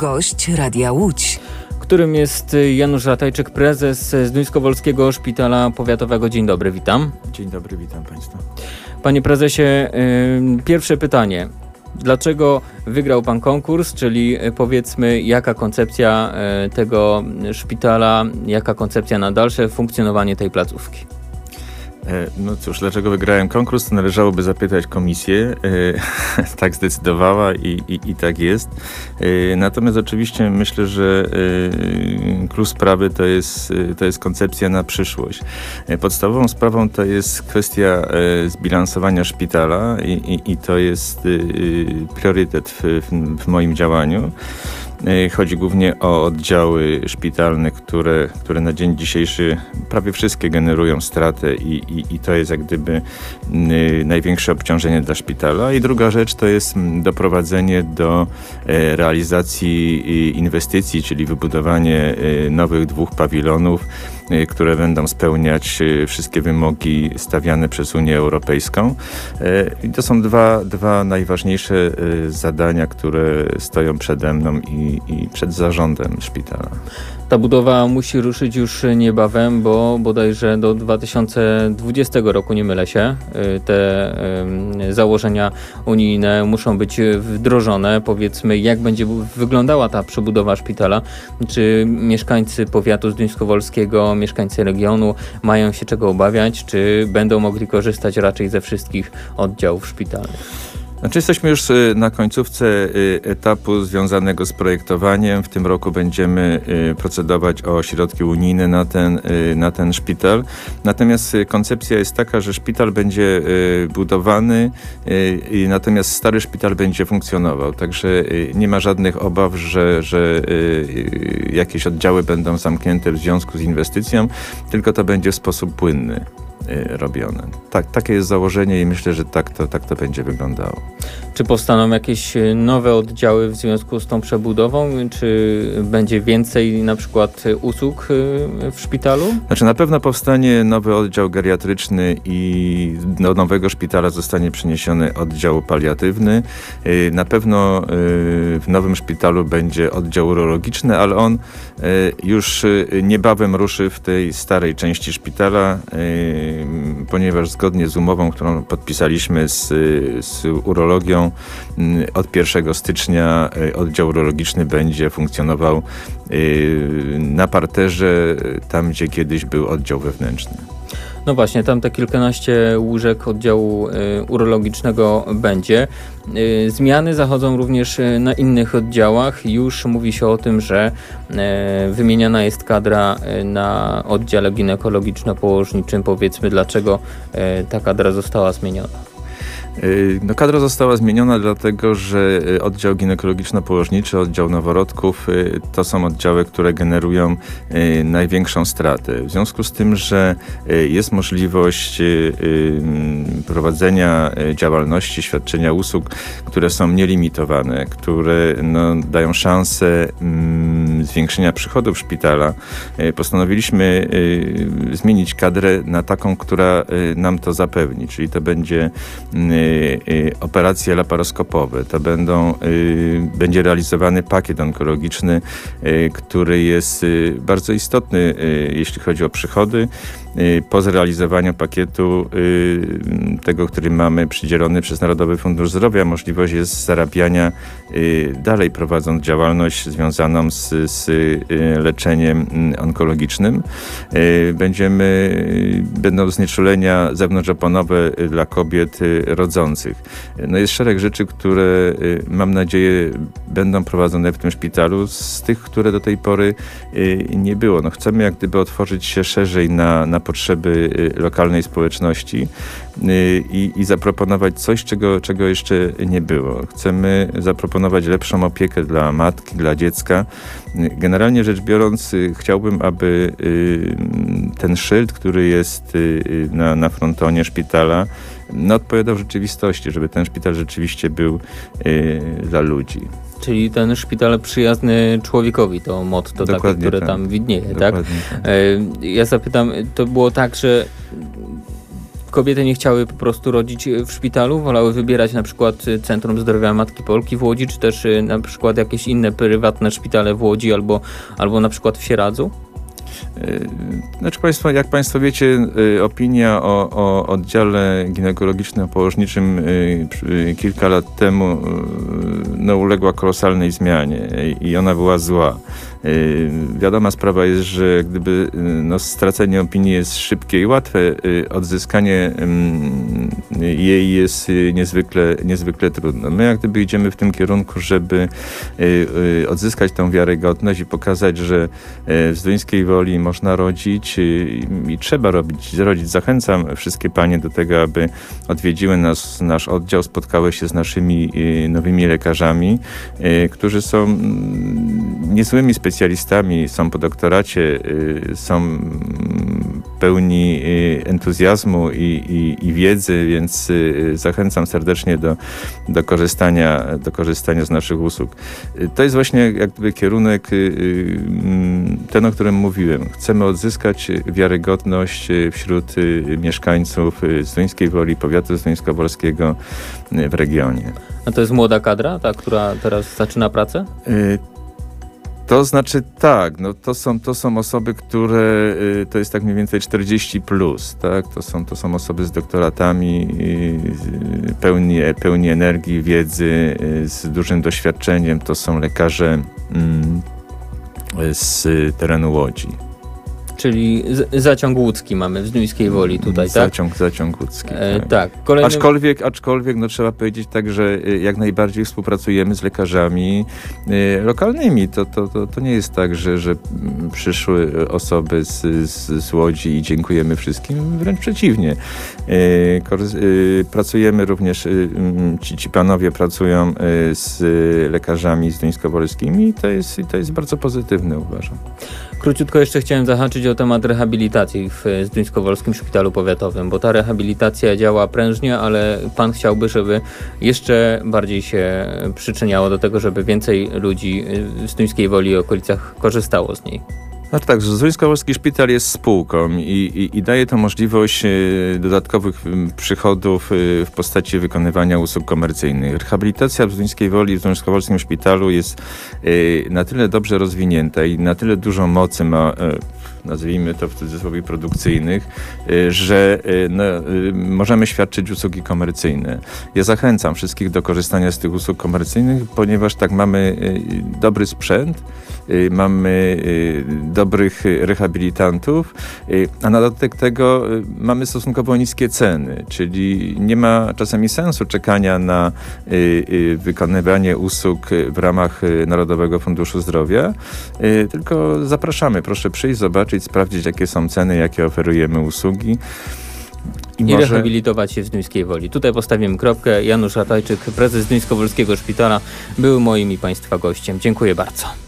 Gość Radia Łódź, którym jest Janusz Ratajczyk, prezes Zduńskowolskiego Szpitala Powiatowego. Dzień dobry, witam. Dzień dobry, witam Państwa. Panie prezesie, pierwsze pytanie. Dlaczego wygrał pan konkurs, czyli powiedzmy jaka koncepcja tego szpitala, jaka koncepcja na dalsze funkcjonowanie tej placówki? No cóż, dlaczego wygrałem konkurs, to należałoby zapytać komisję. Tak zdecydowała i tak jest. Natomiast oczywiście myślę, że klucz sprawy to jest koncepcja na przyszłość. Podstawową sprawą to jest kwestia zbilansowania szpitala i to jest priorytet w moim działaniu. Chodzi głównie o oddziały szpitalne, które na dzień dzisiejszy prawie wszystkie generują stratę i to jest jak gdyby największe obciążenie dla szpitala. I druga rzecz to jest doprowadzenie do realizacji inwestycji, czyli wybudowanie nowych 2 pawilonów, które będą spełniać wszystkie wymogi stawiane przez Unię Europejską. I to są dwa najważniejsze zadania, które stoją przede mną i przed zarządem szpitala. Ta budowa musi ruszyć już niebawem, bo bodajże do 2020 roku, nie mylę się, te założenia unijne muszą być wdrożone. Powiedzmy, jak będzie wyglądała ta przebudowa szpitala? Czy mieszkańcy powiatu zduńskowolskiego, mieszkańcy regionu mają się czego obawiać? Czy będą mogli korzystać raczej ze wszystkich oddziałów szpitalnych? Znaczy jesteśmy już na końcówce etapu związanego z projektowaniem. W tym roku będziemy procedować o środki unijne na ten szpital. Natomiast koncepcja jest taka, że szpital będzie budowany, natomiast stary szpital będzie funkcjonował. Także nie ma żadnych obaw, że jakieś oddziały będą zamknięte w związku z inwestycją, tylko to będzie w sposób płynny robione. Takie jest założenie i myślę, że tak to będzie wyglądało. Czy powstaną jakieś nowe oddziały w związku z tą przebudową? Czy będzie więcej na przykład usług w szpitalu? Znaczy na pewno powstanie nowy oddział geriatryczny i do nowego szpitala zostanie przeniesiony oddział paliatywny. Na pewno w nowym szpitalu będzie oddział urologiczny, ale on już niebawem ruszy w tej starej części szpitala, ponieważ zgodnie z umową, którą podpisaliśmy z urologią, od 1 stycznia oddział urologiczny będzie funkcjonował na parterze, tam gdzie kiedyś był oddział wewnętrzny. No właśnie, tam te kilkanaście łóżek oddziału urologicznego będzie. Zmiany zachodzą również na innych oddziałach. Już mówi się o tym, że wymieniana jest kadra na oddziale ginekologiczno-położniczym. Powiedzmy, dlaczego ta kadra została zmieniona. No, kadra została zmieniona dlatego, że oddział ginekologiczno-położniczy, oddział noworodków to są oddziały, które generują największą stratę. W związku z tym, że jest możliwość prowadzenia działalności, świadczenia usług, które są nielimitowane, które dają szansę zwiększenia przychodów szpitala, postanowiliśmy zmienić kadrę na taką, która nam to zapewni, czyli to będzie operacje laparoskopowe, to będzie realizowany pakiet onkologiczny, który jest bardzo istotny, jeśli chodzi o przychody. Po zrealizowaniu pakietu tego, który mamy przydzielony przez Narodowy Fundusz Zdrowia, możliwość jest zarabiania dalej, prowadząc działalność związaną z leczeniem onkologicznym. Będą znieczulenia zewnątrzoponowe dla kobiet rodzących. No jest szereg rzeczy, które mam nadzieję będą prowadzone w tym szpitalu, z tych, które do tej pory nie było. No chcemy jak gdyby otworzyć się szerzej na potrzeby lokalnej społeczności i zaproponować coś, czego jeszcze nie było. Chcemy zaproponować lepszą opiekę dla matki, dla dziecka. Generalnie rzecz biorąc, chciałbym, aby ten szyld, który jest na frontonie szpitala, odpowiadał rzeczywistości, żeby ten szpital rzeczywiście był dla ludzi. Czyli ten szpital przyjazny człowiekowi, to motto takie, które tam widnieje, tak? Tak. Ja zapytam, to było tak, że kobiety nie chciały po prostu rodzić w szpitalu, wolały wybierać na przykład Centrum Zdrowia Matki Polki w Łodzi, czy też na przykład jakieś inne prywatne szpitale w Łodzi albo na przykład w Sieradzu? Znaczy Państwo, jak Państwo wiecie, opinia o oddziale ginekologiczno-położniczym kilka lat temu uległa kolosalnej zmianie i ona była zła. Wiadoma sprawa jest, że gdyby stracenie opinii jest szybkie i łatwe, odzyskanie jej jest niezwykle trudne. My jak gdyby idziemy w tym kierunku, żeby odzyskać tą wiarygodność i pokazać, że w Zduńskiej Woli można rodzić i trzeba rodzić. Zachęcam wszystkie panie do tego, aby odwiedziły nasz oddział, spotkały się z naszymi nowymi lekarzami, którzy są niezłymi specjalistami, są po doktoracie, są pełni entuzjazmu i wiedzy, więc zachęcam serdecznie do korzystania z naszych usług. To jest właśnie jak gdyby kierunek ten, o którym mówiłem. Chcemy odzyskać wiarygodność wśród mieszkańców Zduńskiej Woli, powiatu zduńskowolskiego w regionie. A to jest młoda kadra, ta, która teraz zaczyna pracę? To znaczy tak, to są osoby, które to jest tak mniej więcej 40+, tak? To są osoby z doktoratami, pełni energii, wiedzy, z dużym doświadczeniem. To są lekarze z terenu Łodzi. Czyli zaciąg łódzki mamy w Zduńskiej Woli tutaj, tak? Zaciąg łódzki. Tak. Aczkolwiek trzeba powiedzieć tak, że jak najbardziej współpracujemy z lekarzami lokalnymi. To nie jest tak, że przyszły osoby z Łodzi i dziękujemy wszystkim. Wręcz przeciwnie. Pracujemy również, ci panowie pracują z lekarzami zduńskowolskimi i to jest bardzo pozytywne, uważam. Króciutko jeszcze chciałem zahaczyć o temat rehabilitacji w Zduńskowolskim Szpitalu Powiatowym, bo ta rehabilitacja działa prężnie, ale pan chciałby, żeby jeszcze bardziej się przyczyniało do tego, żeby więcej ludzi w Zduńskiej Woli i okolicach korzystało z niej. Znaczy tak, Zduńskowolski Szpital jest spółką i daje to możliwość dodatkowych przychodów w postaci wykonywania usług komercyjnych. Rehabilitacja w Zduńskiej Woli, w Zduńskowolskim Szpitalu jest na tyle dobrze rozwinięta i na tyle dużo mocy ma, nazwijmy to w cudzysłowie, produkcyjnych, że możemy świadczyć usługi komercyjne. Ja zachęcam wszystkich do korzystania z tych usług komercyjnych, ponieważ tak mamy dobry sprzęt, mamy dobrych rehabilitantów, a na dodatek tego mamy stosunkowo niskie ceny, czyli nie ma czasami sensu czekania na wykonywanie usług w ramach Narodowego Funduszu Zdrowia, tylko zapraszamy, proszę przyjść, zobaczyć, sprawdzić, jakie są ceny, jakie oferujemy usługi. I rehabilitować się w Zduńskiej Woli. Tutaj postawimy kropkę. Janusz Ratajczyk, prezes Zduńskowolskiego Szpitala, był moim i Państwa gościem. Dziękuję bardzo.